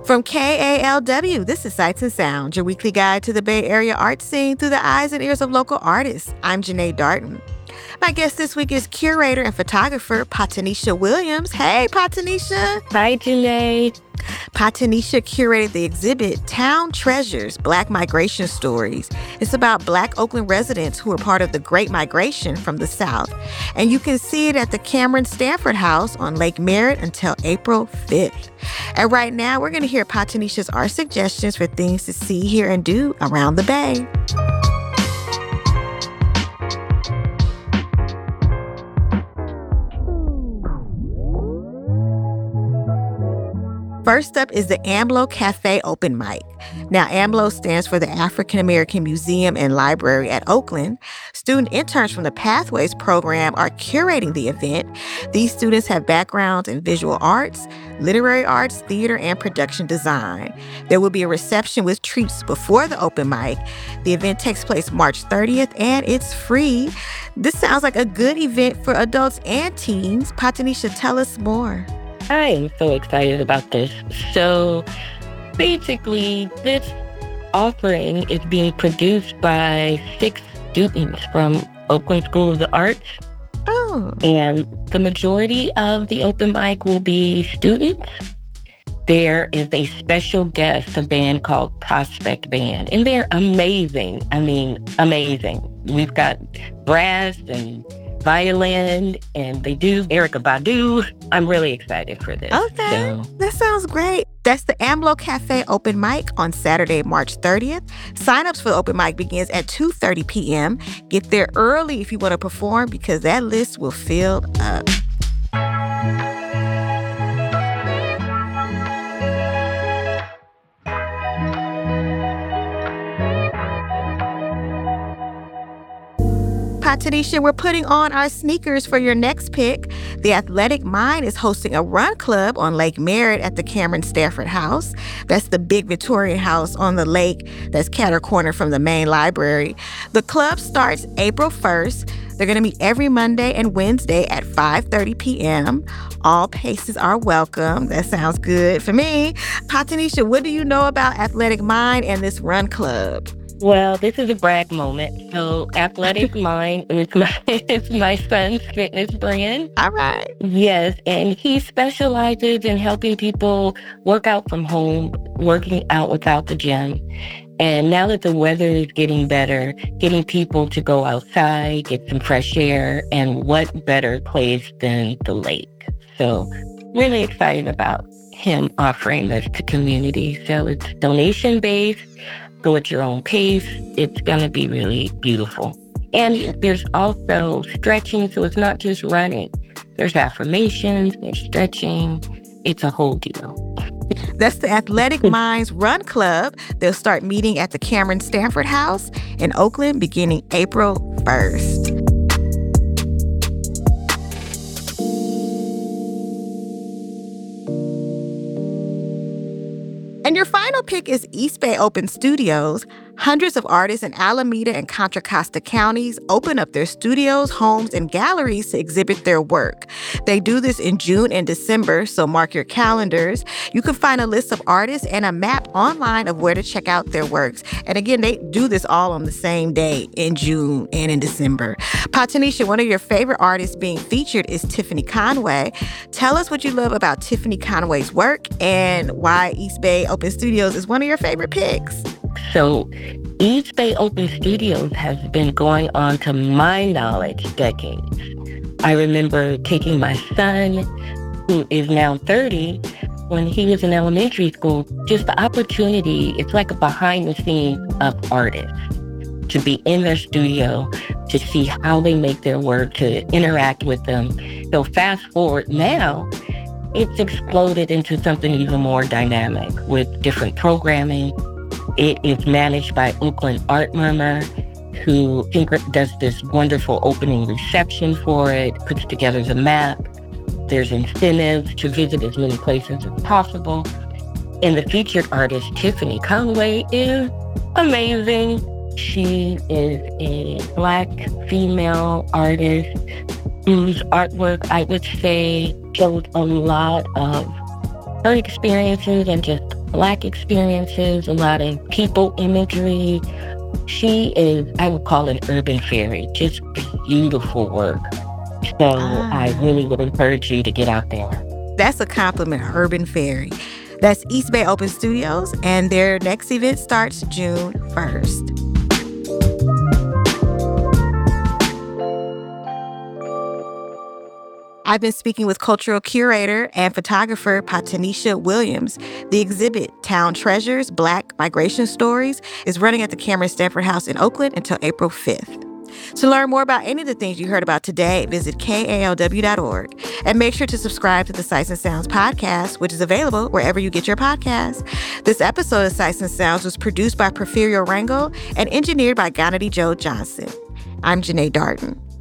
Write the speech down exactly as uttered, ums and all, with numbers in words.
From K A L W, this is Sights and Sound, your weekly guide to the Bay Area art scene through the eyes and ears of local artists. I'm Janae Darton. My guest this week is curator and photographer Patanisha Williams. Hey, Patanisha. Hi, Janae. Patanisha curated the exhibit Town Treasures, Black Migration Stories. It's about Black Oakland residents who were part of the Great Migration from the South. And you can see it at the Cameron Stanford House on Lake Merritt until April fifth. And right now, we're going to hear Patanisha's art suggestions for things to see, hear, and do around the Bay. First up is the AMLO Cafe Open Mic. Now, AMLO stands for the African American Museum and Library at Oakland. Student interns from the Pathways program are curating the event. These students have backgrounds in visual arts, literary arts, theater, and production design. There will be a reception with treats before the open mic. The event takes place March thirtieth, and it's free. This sounds like a good event for adults and teens. Patanisha, tell us more. I am so excited about this. So basically, this offering is being produced by six students from Oakland School of the Arts. Oh. And the majority of the open mic will be students. There is a special guest, a band called Prospect Band, and they're amazing. I mean, amazing. We've got brass and violin, and they do Erykah Badu. I'm really excited for this. Okay, so. That sounds great. That's the AMLO Cafe Open Mic on Saturday, March thirtieth. Sign-ups for the open mic begins at two thirty p.m. Get there early if you want to perform because that list will fill up. Patanisha, we're putting on our sneakers for your next pick. The Athletic Mind is hosting a run club on Lake Merritt at the Cameron Stanford House. That's the big Victorian house on the lake that's catty-corner from the main library. The club starts April first. They're going to meet every Monday and Wednesday at five thirty p.m. All paces are welcome. That sounds good for me. Patanisha, what do you know about Athletic Mind and this run club? Well, this is a brag moment. So Athletic Mind is my, is my son's fitness brand. All right. Yes, and he specializes in helping people work out from home, working out without the gym. And now that the weather is getting better, getting people to go outside, get some fresh air, and what better place than the lake. So really excited about him offering this to community. So it's donation-based. Go at your own pace. It's going to be really beautiful. And there's also stretching, so it's not just running. There's affirmations, there's stretching. It's a whole deal. That's the Athletic Minds Run Club. They'll start meeting at the Cameron Stanford House in Oakland beginning April first. And your final pick is East Bay Open Studios. Hundreds of artists in Alameda and Contra Costa counties open up their studios, homes, and galleries to exhibit their work. They do this in June and December, so mark your calendars. You can find a list of artists and a map online of where to check out their works. And again, they do this all on the same day in June and in December. Patanisha, one of your favorite artists being featured is Tiffany Conway. Tell us what you love about Tiffany Conway's work and why East Bay Open Studios is one of your favorite picks. So East Bay Open Studios has been going on, to my knowledge, decades. I remember taking my son, who is now thirty, when he was in elementary school, just the opportunity, it's like a behind the scenes of artists, to be in their studio, to see how they make their work, to interact with them. So fast forward now, it's exploded into something even more dynamic with different programming. It is managed by Oakland Art Murmur, who does this wonderful opening reception for it, puts together the map. There's incentives to visit as many places as possible. And the featured artist, Tiffany Conway, is amazing. She is a Black female artist whose artwork, I would say, shows a lot of her experiences and just Black experiences, a lot of people imagery. She is, I would call it an urban fairy, just beautiful work. So ah. I really would encourage you to get out there. That's a compliment, urban fairy. That's East Bay Open Studios, and their next event starts June first. I've been speaking with cultural curator and photographer Patanisha Williams. The exhibit, Town Treasures, Black Migration Stories, is running at the Cameron Stanford House in Oakland until April fifth. To learn more about any of the things you heard about today, visit K A L W dot org. And make sure to subscribe to the Sights and Sounds podcast, which is available wherever you get your podcasts. This episode of Sights and Sounds was produced by Porfirio Rango and engineered by Ganadi Joe Johnson. I'm Janae Darden.